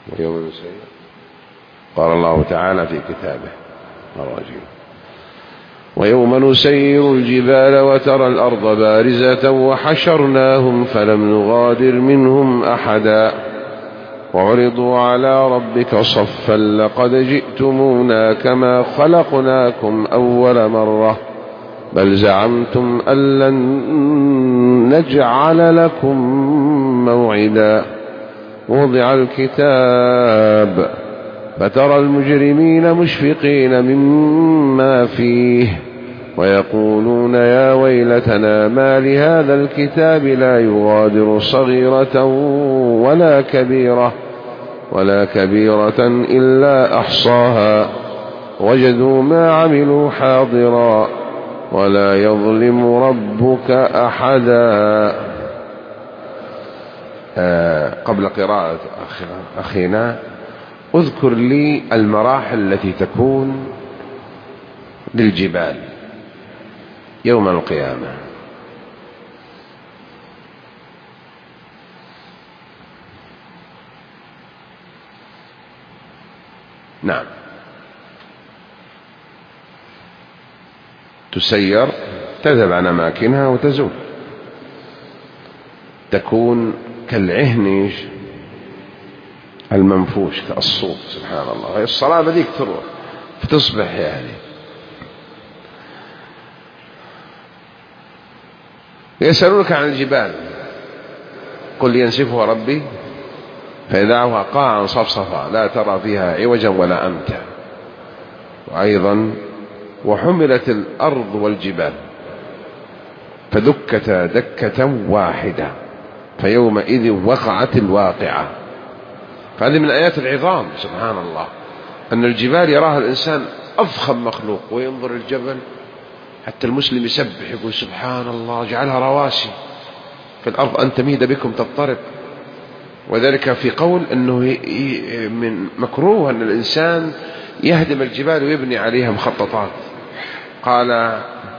ويوم نسير قال الله تعالى في كتابه الرجيم ويوم نسير الجبال وترى الأرض بارزة وحشرناهم فلم نغادر منهم أحدا وعرضوا على ربك صفا لقد جئتمونا كما خلقناكم أول مرة بل زعمتم أن لن نجعل لكم موعدا ووضع الكتاب فترى المجرمين مشفقين مما فيه ويقولون يا ويلتنا ما لهذا الكتاب لا يغادر صغيرة ولا كبيرة إلا أحصاها وجدوا ما عملوا حاضرا ولا يظلم ربك أحدا. قبل قراءة أخينا اذكر لي المراحل التي تكون للجبال يوم القيامة. نعم، تسير، تذهب عن أماكنها وتزول، تكون كالعهن المنفوش كالصوف. سبحان الله، هي الصلاة بديك تروح فتصبح يعني. يسألونك عن الجبال قل ينسفها ربي فيدعها قاعا صفصفا لا ترى فيها عوجا ولا أمتا. وأيضا وحملت الأرض والجبال فدكتا دكة واحدة فيومئذ وقعت الواقعة. فهذه من آيات العظام. سبحان الله، أن الجبال يراها الإنسان أضخم مخلوق، وينظر الجبل حتى المسلم يسبح يقول سبحان الله جعلها رواسي في الأرض أن تميد بكم تضطرب. وذلك في قول أنه من مكروه أن الإنسان يهدم الجبال ويبني عليها مخططات. قال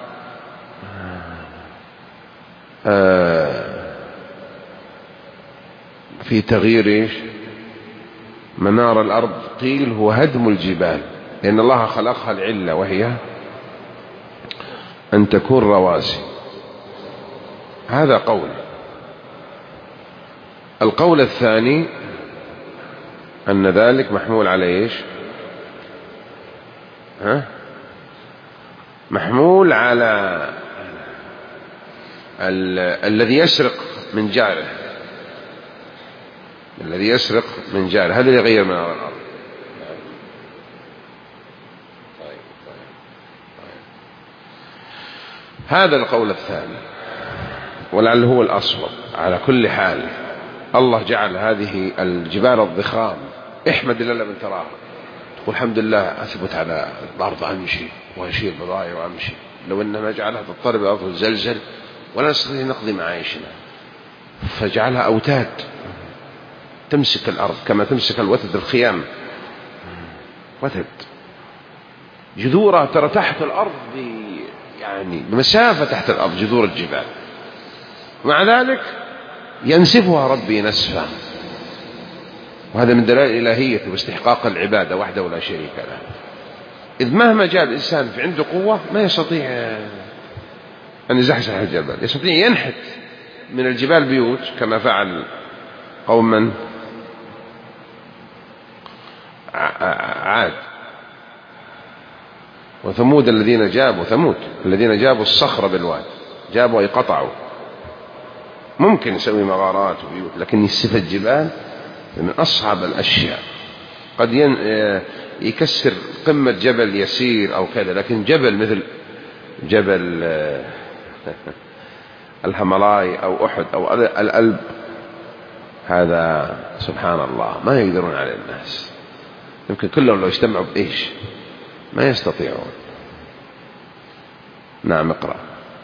في تغيير منار الأرض قيل هو هدم الجبال، لأن الله خلقها العلة وهي أن تكون رواسي. هذا قول. القول الثاني أن ذلك محمول على إيش؟ محمول على الذي يسرق من جاره. الذي يسرق من جاره هذا اللي يغير منار الأرض. هذا القول الثاني ولعل هو الأصوب. على كل حال الله جعل هذه الجبال الضخام احمد الله من تراها، تقول الحمد لله أثبت على الأرض أمشي وأشيل بضائع وأمشي. لو أننا جعلها تضطرب الأرض وتزلزل ولا نستطيع نقضي معايشنا، فجعلها أوتاد تمسك الأرض كما تمسك الوتد الخيام. وتد جذورها ترى تحت الأرض يعني بمسافة تحت الأرض جذور الجبال، مع ذلك ينسفها ربي نسفا. وهذا من دلائل الإلهية واستحقاق العبادة وحده ولا شريك له. إذ مهما جاء الإنسان في عنده قوة ما يستطيع أن يزحزح الجبل، يستطيع ينحت من الجبال بيوت كما فعل قوم عاد وثمود الذين جابوا الصخر بالواد، جابوا أي قطعوا. ممكن يسوي مغارات وبيوت، لكن يسف الجبال من أصعب الأشياء. قد يكسر قمة جبل يسير أو كذا، لكن جبل مثل جبل الهملاي أو أحد أو الألب هذا سبحان الله ما يقدرون عليه الناس. يمكن كلهم لو اجتمعوا بإيش ما يستطيعون. نعم اقرأ.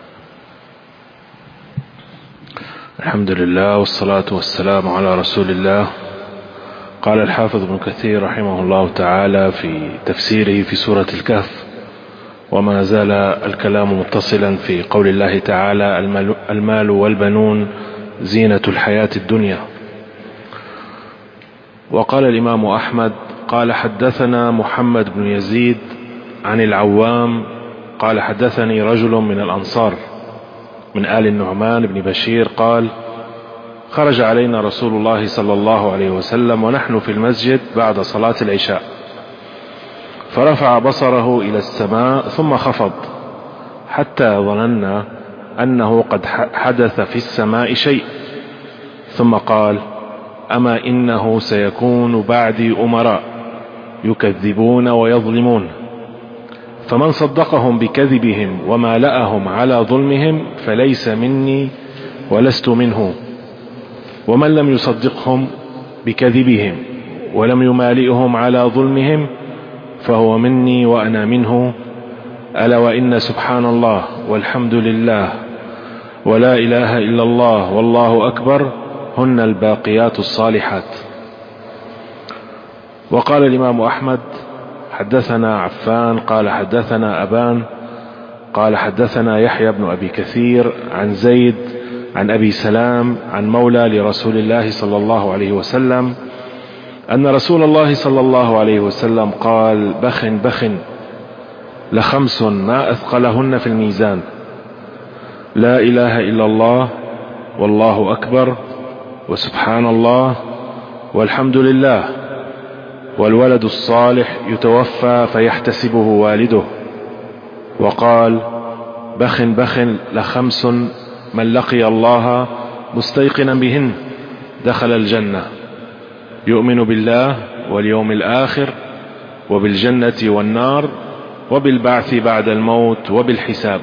الحمد لله والصلاة والسلام على رسول الله. قال الحافظ ابن كثير رحمه الله تعالى في تفسيره في سورة الكهف: وما زال الكلام متصلا في قول الله تعالى: المال والبنون زينة الحياة الدنيا. وقال الإمام أحمد قال حدثنا محمد بن يزيد عن العوام قال حدثني رجل من الأنصار من آل النعمان بن بشير قال خرج علينا رسول الله صلى الله عليه وسلم ونحن في المسجد بعد صلاة العشاء، فرفع بصره إلى السماء ثم خفض حتى ظننا أنه قد حدث في السماء شيء، ثم قال أما إنه سيكون بعدي أمراء يكذبون ويظلمون، فمن صدقهم بكذبهم ومالأهم على ظلمهم فليس مني ولست منه، ومن لم يصدقهم بكذبهم ولم يمالئهم على ظلمهم فهو مني وأنا منه. ألا وإن سبحان الله والحمد لله ولا إله إلا الله والله أكبر هن الباقيات الصالحات. وقال الإمام أحمد حدثنا عفان قال حدثنا أبان قال حدثنا يحيى بن أبي كثير عن زيد عن أبي سلام عن مولى لرسول الله صلى الله عليه وسلم أن رسول الله صلى الله عليه وسلم قال بخ بخ لخمس ما أثقلهن في الميزان: لا إله إلا الله والله أكبر وسبحان الله والحمد لله والولد الصالح يتوفى فيحتسبه والده. وقال بخ بخ لخمس من لقي الله مستيقنا بهن دخل الجنة: يؤمن بالله واليوم الآخر وبالجنة والنار وبالبعث بعد الموت وبالحساب.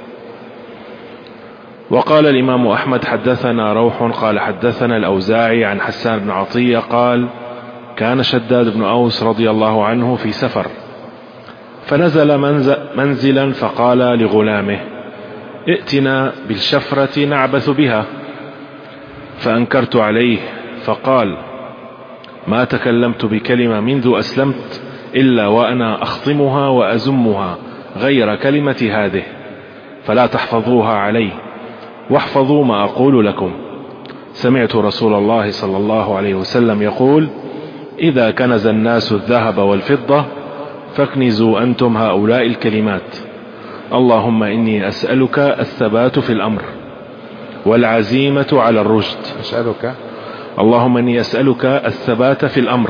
وقال الإمام أحمد حدثنا روح قال حدثنا الأوزاعي عن حسان بن عطية قال كان شداد بن أوس رضي الله عنه في سفر، فنزل منزلا فقال لغلامه: ائتنا بالشفرة نعبث بها. فأنكرت عليه فقال: ما تكلمت بكلمة منذ أسلمت إلا وأنا أخطمها وأزمها غير كلمة هذه، فلا تحفظوها علي واحفظوا ما أقول لكم. سمعت رسول الله صلى الله عليه وسلم يقول: إذا كنز الناس الذهب والفضة فاكنزوا أنتم هؤلاء الكلمات: اللهم إني أسألك الثبات في الأمر والعزيمة على الرشد. اللهم إني أسألك الثبات في الأمر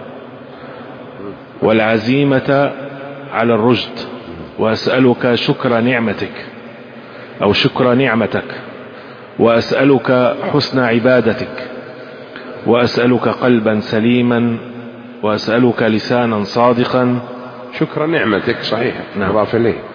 والعزيمة على الرشد، وأسألك شكر نعمتك أو شكر نعمتك، وأسألك حسن عبادتك، وأسألك قلبا سليما، وأسألك لسانا صادقا. شكر نعمتك صحيح، نعم.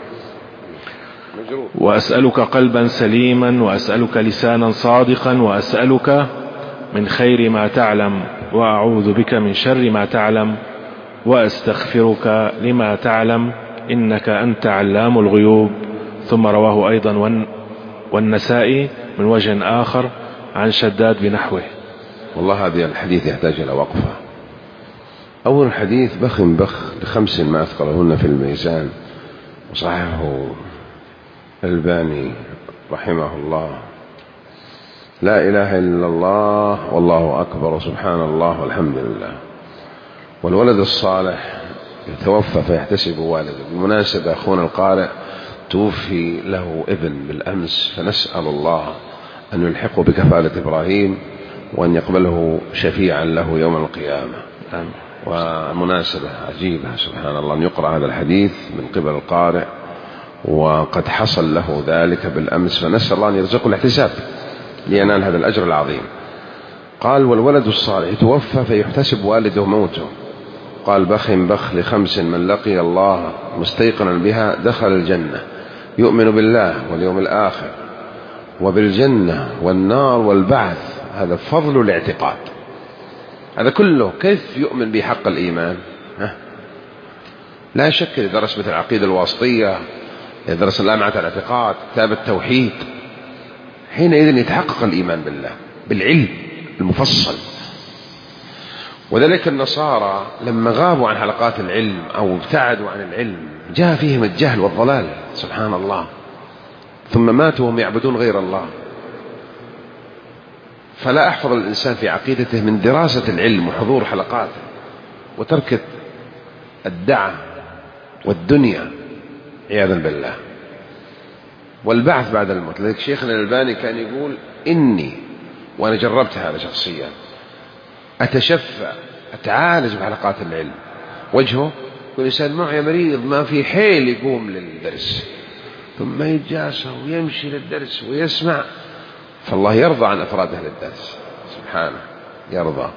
وأسألك قلبا سليما، وأسألك لسانا صادقا، وأسألك من خير ما تعلم، وأعوذ بك من شر ما تعلم، وأستغفرك لما تعلم، إنك أنت علام الغيوب. ثم رواه أيضا والنسائي من وجه آخر عن شداد بنحوه. والله هذا الحديث يحتاج إلى وقفة. أول الحديث بخ بخ لخمس ما أثقلهن في الميزان، وصححه الألباني رحمه الله: لا إله إلا الله والله أكبر وسبحان الله والحمد لله والولد الصالح يتوفى فيحتسب والده. بالمناسبة أخونا القارئ توفي له ابن بالأمس، فنسأل الله أن يلحقه بكفالة إبراهيم وأن يقبله شفيعا له يوم القيامة. ومناسبة عجيبة سبحان الله أن يقرأ هذا الحديث من قبل القارئ وقد حصل له ذلك بالأمس، فنسأل الله أن يرزقه الاحتساب لينال هذا الأجر العظيم. قال والولد الصالح يتوفى فيحتسب والده موته. قال بخ بخ لخمس من لقي الله مستيقنا بها دخل الجنة: يؤمن بالله واليوم الآخر وبالجنة والنار والبعث. هذا فضل الاعتقاد، هذا كله كيف يؤمن بحق الإيمان؟ لا شك إذا درس مثل العقيدة الواسطية، إذا درس لامعة الاعتقاد، كتاب التوحيد، حينئذ يتحقق الإيمان بالله بالعلم المفصل. وذلك النصارى لما غابوا عن حلقات العلم أو ابتعدوا عن العلم جاء فيهم الجهل والضلال سبحان الله، ثم ماتوا وهم يعبدون غير الله. فلا أحفظ الإنسان في عقيدته من دراسة العلم وحضور حلقاته وترك الدعة والدنيا عياذا بالله والبعث بعد الموت. لذلك شيخنا الألباني كان يقول إني، وأنا جربت هذا شخصيا، أتشفى أتعالج بحلقات العلم. وجهه يقول الإنسان معي مريض ما في حيل يقوم للدرس، ثم يتجاسر ويمشي للدرس ويسمع، فالله يرضى عن أفراد أهل الدرس سبحانه، يرضى،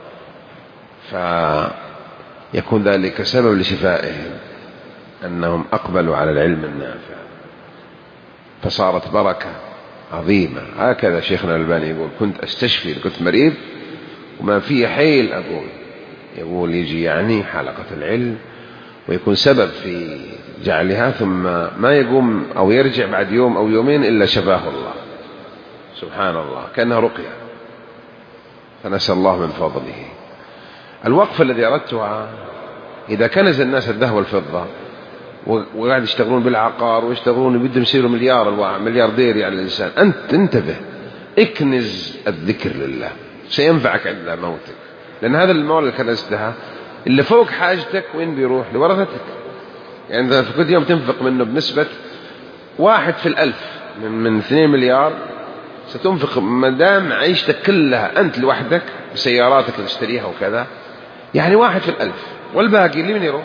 فيكون ذلك سبب لشفائهم أنهم أقبلوا على العلم النافع، فصارت بركة عظيمة. هكذا شيخنا الألباني يقول كنت أستشفي، كنت مريض وما في حيل أقول، يقول يجي يعني حلقة العلم ويكون سبب في جعلها، ثم ما يقوم أو يرجع بعد يوم أو يومين إلا شفاه الله سبحان الله، كأنها رقية. فنسأل الله من فضله. الوقف الذي أردتها، إذا كنز الناس الذهب والفضة وقاعد يشتغلون بالعقار ويشتغلون بدهم يصيروا ملياردير يعني الإنسان، أنت انتبه، اكنز الذكر لله سينفعك عند موتك، لأن هذا المال اللي كنزتها اللي فوق حاجتك وين بيروح؟ لورثتك. يعني إذا كنت يوم تنفق منه بنسبة 1 في 1000 من 2 مليار، ستنفق مدام عيشتك كلها أنت لوحدك بسياراتك اللي تشتريها وكذا، يعني 1 في 1000، والباقي لمن يروح؟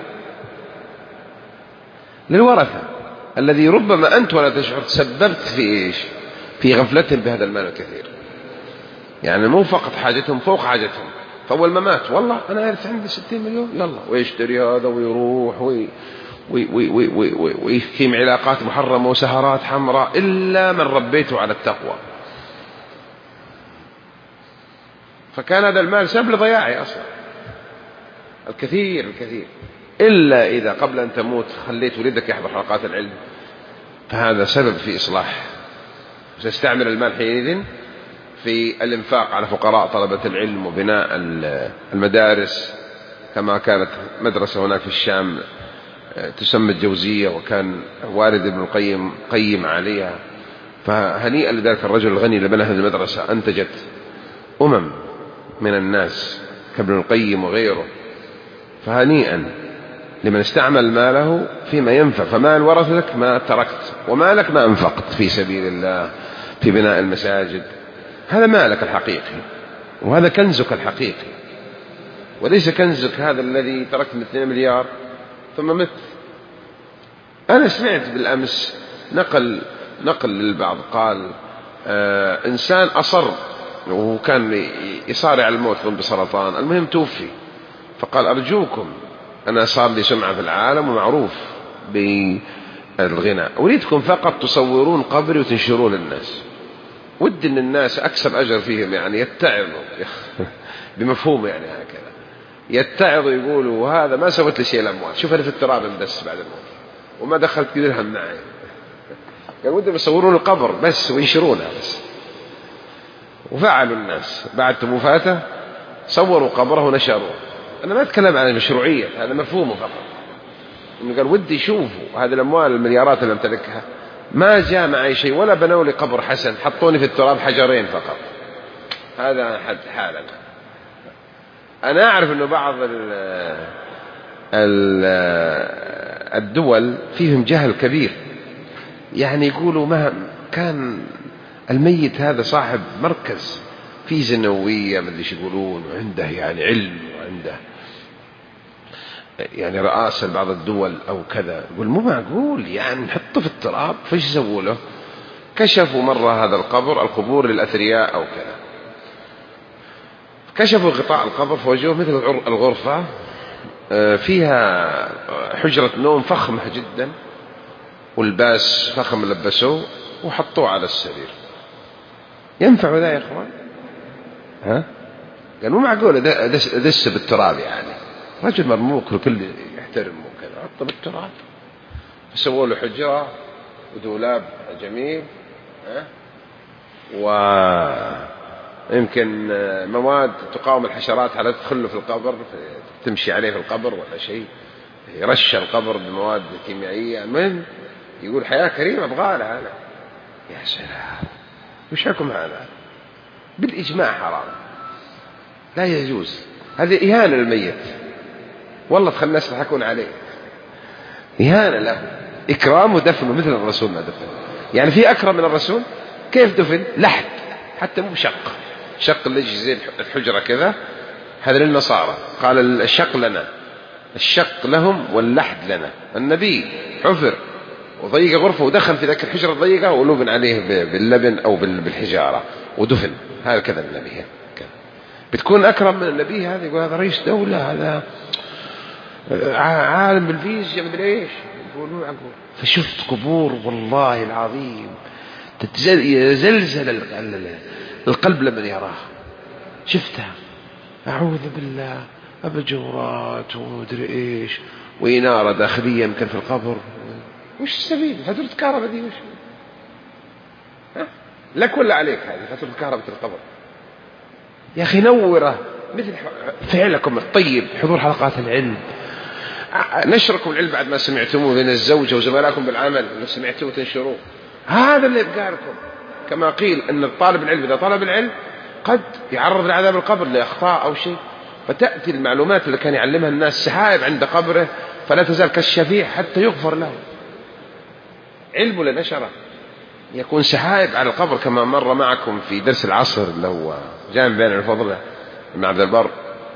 للورثة الذي ربما أنت ولا تشعر تسببت في إيش؟ في غفلتهم بهذا المال الكثير. يعني مو فقط حاجتهم فوق حاجتهم، فأول ما مات والله أنا أرث عندي 60 مليون يلا، ويشتري هذا ويروح ويقيم علاقات محرمة وسهرات حمراء، إلا من ربيته على التقوى. فكان هذا المال سبب لضياعي أصلا الكثير، إلا إذا قبل أن تموت خليت ولدك يحضر حلقات العلم، فهذا سبب في إصلاح. سيستعمل المال حينئذ في الإنفاق على فقراء طلبة العلم وبناء المدارس، كما كانت مدرسة هناك في الشام تسمى الجوزية، وكان والد ابن القيم قيم عليها. فهنيئا لذلك الرجل الغني اللي بنى هذه المدرسة، أنتجت من الناس كابن القيم وغيره. فهنيئا لمن استعمل ماله فيما ينفع. فمال ورثتك ما تركت، ومالك ما أنفقت في سبيل الله في بناء المساجد، هذا مالك الحقيقي، وهذا كنزك الحقيقي، وليس كنزك هذا الذي تركت من 2 مليار ثم مت. أنا سمعت بالأمس نقل للبعض قال إنسان أصر وكان يصارع الموت بسرطان، المهم توفي، فقال أرجوكم أنا صار لي سمعة في العالم ومعروف بالغناء، أريدكم فقط تصورون قبري وتنشرون للناس، ودي أن الناس أكثر أجر فيهم يعني يتعظوا بمفهوم يعني هكذا، يتعظوا يقولوا هذا ما سوت لي شيء الأموات، شوف أنا في التراب بس بعد الموت وما دخلت درهم معي. قال ودهم يصورون القبر بس وينشرونها بس. وفعلوا الناس بعد وفاته، صوروا قبره ونشروه. أنا ما أتكلم عن المشروعية، هذا مفهومه فقط، إنه قال ودي يشوفوا هذه الأموال المليارات اللي أمتلكها ما جاء معي شيء، ولا بنوا لي قبر حسن، حطوني في التراب حجرين فقط. هذا حد حالا. أنا أعرف أنه بعض الدول فيهم جهل كبير، يعني يقولوا ما كان الميت هذا صاحب مركز في زنوية ما ادري يقولون، وعنده يعني علم وعنده يعني رئاسة لبعض الدول أو كذا. يقول مو معقول يعني نحطه في التراب، فايش سووا له؟ كشفوا مرة هذا القبور للأثرياء أو كذا، كشفوا غطاء القبر فوجدوه مثل الغرفة فيها حجرة نوم فخمة جدا والباس فخم لبسوه وحطوه على السرير. ينفع ذا يا إخوان؟ ها؟ قال مو معقول أدس بالتراب، يعني رجل مرموق وكل يحترمه وكذا، حطه بالتراب. سووا له حجرة ودولاب جميل، ويمكن مواد تقاوم الحشرات على تدخله في القبر، تمشي عليه في القبر ولا شيء، يرش القبر بمواد كيميائية. المهم يقول حياة كريمة أبغى لها أنا. يا سلام، وش حكم هذا؟ بالإجماع حرام، لا يجوز، هذه إهانة للميت، والله تخلي الناس يضحكون عليه، إهانة له، إكرام ودفن مثل الرسول ما دفن. يعني في أكرم من الرسول؟ كيف دفن؟ لحد، حتى مو بشق، شق اللي يجي زي الحجرة كذا، هذا للنصارى، قال الشق لنا، الشق لهم واللحد لنا. النبي حفر وضيق غرفة ودخل في ذاك الحجرة الضيقة ولبن عليه باللبن أو بالحجارة ودفن، هذا كذا النبي كذا. بتكون أكرم من النبي هذا؟ يقول هذا رئيس دولة، هذا عالم بالفيزياء مدري ايش يقولون عقول. فشفت قبور والله العظيم يزلزل القلب لمن يراها، شفتها أعوذ بالله، أبجورات ومدري إيش وإنارة داخلية يمكن في القبر. وش السبيل؟ فاتورة كهرباء دي وش؟ لك ولا عليك هذه فاتورة كهرباء القبر؟ يا أخي نوره مثل فعلكم الطيب، حضور حلقات العلم، نشركم العلم بعد ما سمعتموه بين الزوجة وزملائكم بالعمل، لو سمعتوه تنشروه، هذا اللي يبقى لكم. كما قيل أن الطالب العلم إذا طلب العلم قد يعرض لعذاب القبر لأخطاء أو شيء، فتأتي المعلومات اللي كان يعلمها الناس سحائب عند قبره، فلا تزال كالشفيع حتى يغفر له. علم لنشره يكون سحائب على القبر، كما مر معكم في درس العصر اللي هو جامع بين الفضل ابن عبد البر.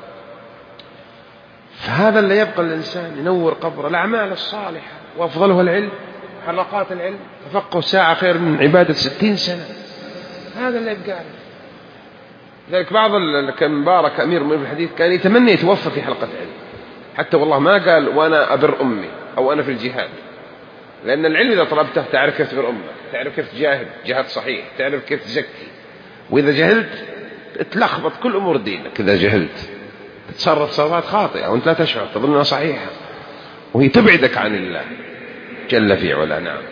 فهذا اللي يبقى الإنسان ينور قبره، الأعمال الصالحة وأفضلها العلم، حلقات العلم، تفقه ساعة خير من عبادة 60 سنة، هذا اللي يبقى له. لذلك بعض كان مبارك أمير من الحديث كان يتمنى يتوفى في حلقة علم، حتى والله ما قال وأنا أبر أمي أو أنا في الجهاد، لأن العلم إذا طلبته تعرف كيف تبر أمك، تعرف كيف تجاهد جهاد صحيح، تعرف كيف تزكي، وإذا جهلت تلخبط كل أمور دينك. إذا جهلت تتصرف تصرفات خاطئة وأنت لا تشعر، تظنها صحيحة، وهي تبعدك عن الله جل في علا. نعم.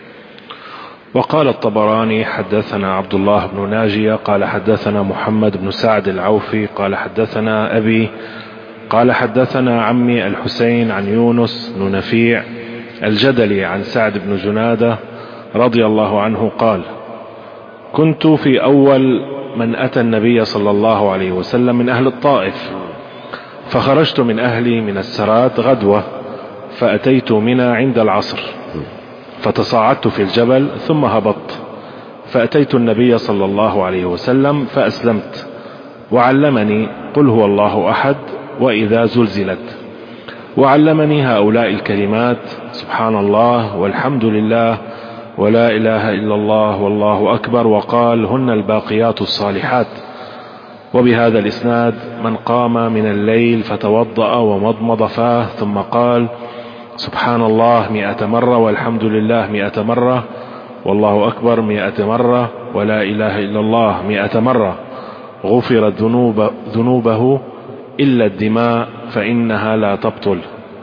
وقال الطبراني حدثنا عبد الله بن ناجية قال حدثنا محمد بن سعد العوفي قال حدثنا أبي قال حدثنا عمي الحسين عن يونس بن نفيع الجدلي عن سعد بن جنادة رضي الله عنه قال: كنت في أول من أتى النبي صلى الله عليه وسلم من أهل الطائف، فخرجت من أهلي من السرات غدوة، فأتيت منى عند العصر، فتصاعدت في الجبل ثم هبطت، فأتيت النبي صلى الله عليه وسلم فأسلمت، وعلمني قل هو الله أحد وإذا زلزلت، وعلمني هؤلاء الكلمات: سبحان الله والحمد لله ولا إله إلا الله والله أكبر، وقال: هن الباقيات الصالحات. وبهذا الإسناد: من قام من الليل فتوضأ ومضمض فاه ثم قال: سبحان الله 100 مرة والحمد لله 100 مرة والله أكبر 100 مرة ولا إله إلا الله 100 مرة، غفرت ذنوبه إلا الدماء فإنها لا تبطل.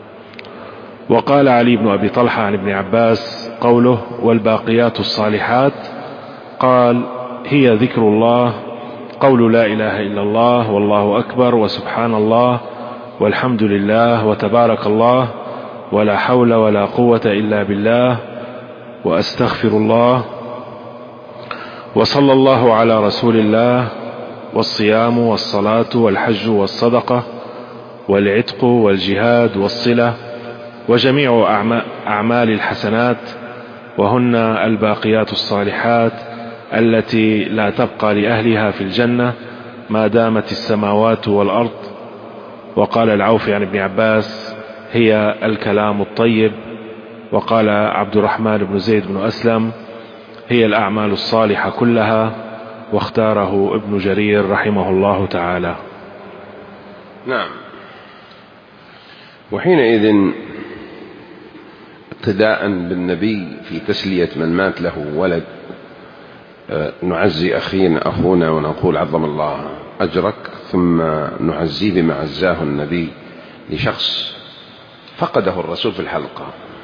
وقال علي بن أبي طلحة عن ابن عباس قوله: والباقيات الصالحات، قال: هي ذكر الله، قول لا إله إلا الله والله أكبر وسبحان الله والحمد لله وتبارك الله ولا حول ولا قوة إلا بالله وأستغفر الله وصلى الله على رسول الله، والصيام والصلاة والحج والصدقة والعتق والجهاد والصلة وجميع أعمال الحسنات، وهن الباقيات الصالحات التي لا تبقى لأهلها في الجنة ما دامت السماوات والأرض. وقال العوفي عن ابن عباس: هي الكلام الطيب. وقال عبد الرحمن بن زيد بن أسلم: هي الأعمال الصالحة كلها. واختاره ابن جرير رحمه الله تعالى. نعم. وحينئذ اقتداء بالنبي في تسلية من مات له ولد نعزي أخونا ونقول عظم الله أجرك، ثم نعزيه بما عزاه النبي لشخص فقده الرسول في الحلقة،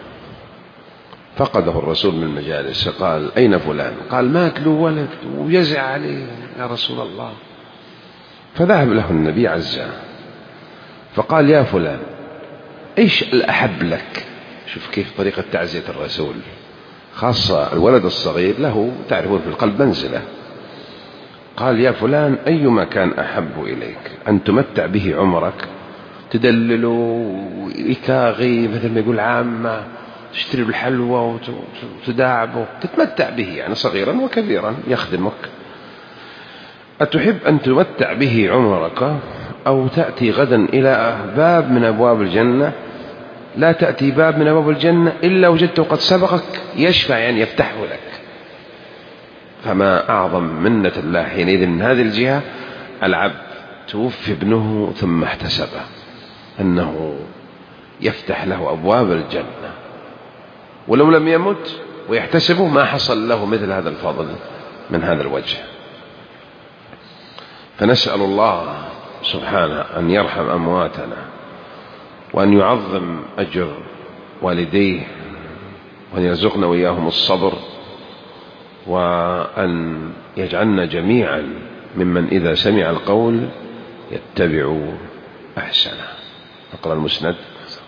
فقده الرسول من المجالس، قال: أين فلان؟ قال: مات له ولد ويزع عليه يا رسول الله. فذهب له النبي عزاه فقال: يا فلان، إيش الأحب لك؟ شوف كيف طريقة تعزية الرسول، خاصة الولد الصغير له تعرفون في القلب منزلة. قال يا فلان أي مكان أحب إليك أن تمتع به عمرك، تدلله ويكاغي مثل ما يقول عامة، تشتري بالحلوى وتداعبه، تتمتع به يعني صغيرا وكبيرا يخدمك. أتحب أن تمتع به عمرك أو تأتي غدا إلى باب من أبواب الجنة، لا تأتي باب من أبواب الجنة إلا وجدته قد سبقك يشفع يعني يفتحه لك. فما أعظم منة الله حينئذ من هذه الجهة. العبد توفي ابنه ثم احتسبه أنه يفتح له أبواب الجنة، ولو لم يمت ويحتسبه ما حصل له مثل هذا الفضل من هذا الوجه. فنسأل الله سبحانه أن يرحم أمواتنا وأن يعظم أجر والديه وأن يرزقنا وإياهم الصبر، وأن يجعلنا جميعا ممن إذا سمع القول يتبع أحسنه. نقرأ المسند.